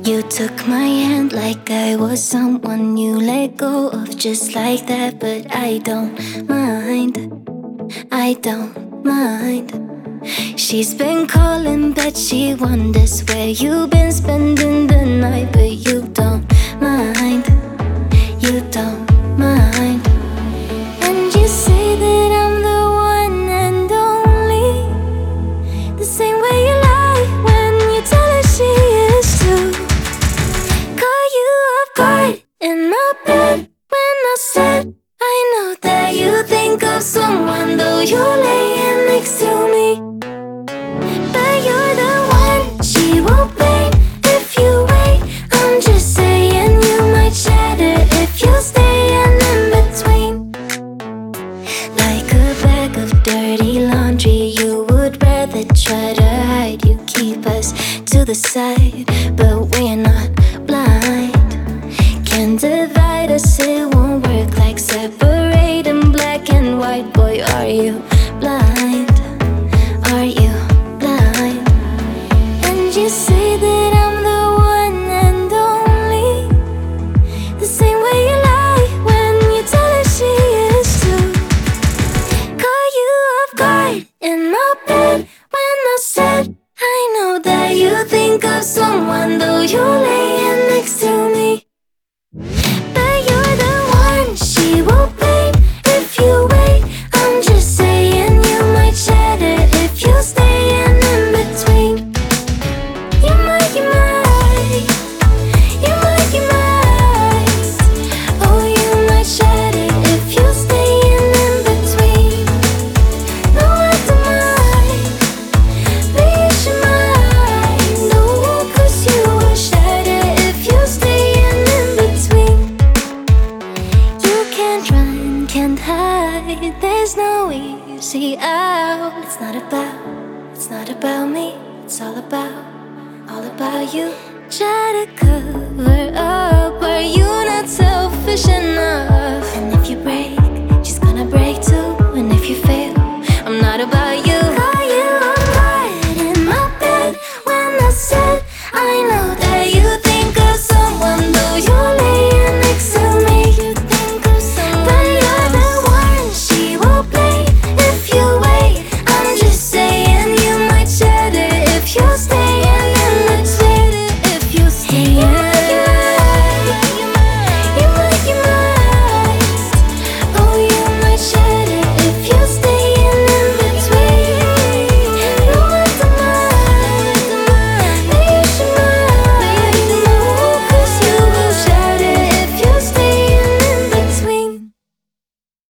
You took my hand like I was someone you let go of just like that. But I don't mind, I don't mind. She's been calling but she wonders where you've been spending the night. But you don't mind, you don't mind. And you say that I'm the one and only, the same way you lie when you tell her she is too. Call you off guard in my bed when I said I know that you think of someone, though you're laying next to me. But you're the one she will blame if you wait. I'm just saying you might shatter if you stay in between. Like a bag of dirty laundry, you would rather try to hide. You keep us to the side, but we're not blind. Can't divide us, it won't work like separating black and white. Boy, are you blind? Are you blind? And you say that I'm the one and only, the same way you lie when you tell her she is too. Call you off guard in my bed when I said I know that you think of someone, though you're laying next to me. But you're the one she will blame if you wait. I'm just saying you might shatter if you stay in between. You might, you might, you might, you might. Oh, you might shatter if you stay in between. No, I don't mind, but you should mind. No, 'cause you will shatter if you stay in between. You can't run, can't hide, there's no easy out. It's not about me, it's all about you. Try to cover up, are you not selfish enough? And if you break